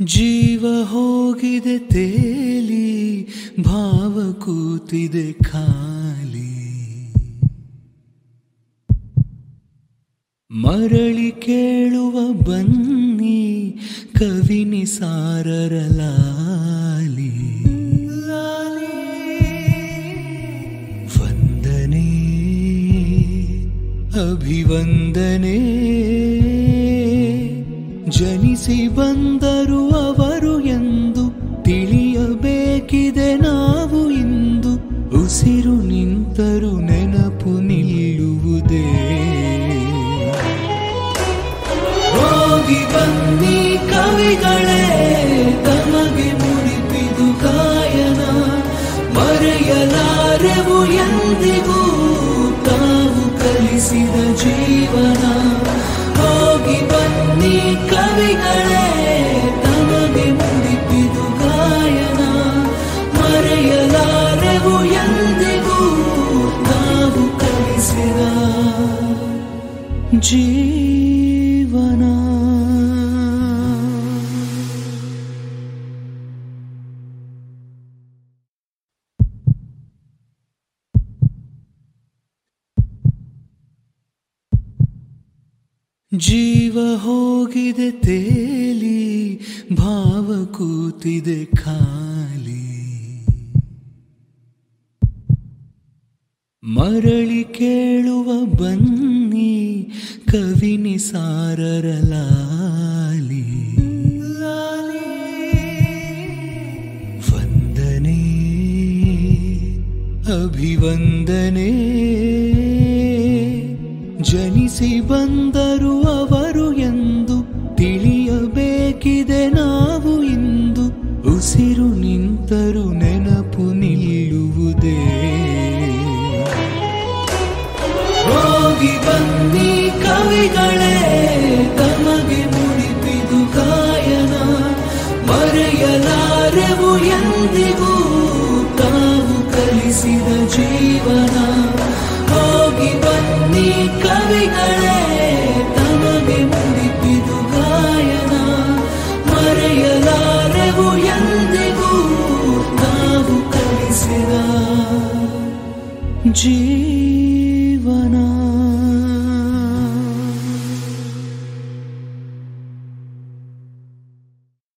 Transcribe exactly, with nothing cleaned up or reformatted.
ಜೀವ ಹೋಗಿದೆ ತೇಲಿ, ಭಾವ ಕೂತಿದೆ ಖಾಲಿ. ಮರಳಿ ಕೇಳುವ ಬನ್ನಿ ಕವಿ ನಿಸಾರರ ಲಾಲಿ. ವಂದನೆ ಅಭಿವಂದನೆ, ಜನಿಸಿ ಬಂದರು ಅವರು ಎಂದು ತಿಳಿಯಬೇಕಿದೆ ನಾವು ಇಂದು. ಉಸಿರು ನಿಂತರು ನೆನಪು ನಿಲ್ಲುವುದೇ. ಹೋಗಿ ಬನ್ನಿ ಕವಿಗಳೇ, ತಮಗೆ ಮುಡಿಪಿದು ಗಾಯನ. ಮರೆಯಲಾರೆವು ಎಂದಿಗೂ ತಾವು ಕಲಿಸಿದ ಜೀವನ. ಹೋಗಿ ಬನ್ನಿ ಕವಿಗಳೇ, ತಮಗೆ ಮುಡಿಪಿದು ಗಾಯನ. ಮರೆಯಲಾರೆವು ಎಂದಿಗೂ ತಾವು ಕಲಿಸಿದ ಜೀವನ. ಜೀವ ಹೋಗಿದೆ ತೇಲಿ, ಭಾವ ಕೂತಿದೆ ಖಾಲಿ. ಮರಳಿ ಕೇಳುವ ಬನ್ನಿ ಕವಿ ನಿಸಾರರ ಲಾಲಿ. ವಂದನೆ ಅಭಿವಂದನೆ, ಜನಿಸಿ ಬಂದರು ಅವರು ಎಂದು ತಿಳಿಯಬೇಕಿದೆ ನಾವು ಇಂದು. ಉಸಿರು ನಿಂತರು ನೆನಪು ನಿಲ್ಲುವುದೇ. ಹೋಗಿ ಬನ್ನಿ ಕವಿಗಳೇ, ತಮಗೆ ಮುಡಿಪಿದು ಗಾಯನ. ಮರೆಯಲಾರೆವು ಎಂದಿಗೂ ತಾವು ಕಲಿಸಿದ ಜೀವನ. ಹೋಗಿ ಬನ್ನಿ ಕವಿಗಳೇ, ತಮಗೆ ಮುಡಿಪಿದು ಗಾಯನ. ಮರೆಯಲಾರೆವು ಎಂದಿಗೂ ತಾವು ಕಲಿಸಿದ ಜೀವನ.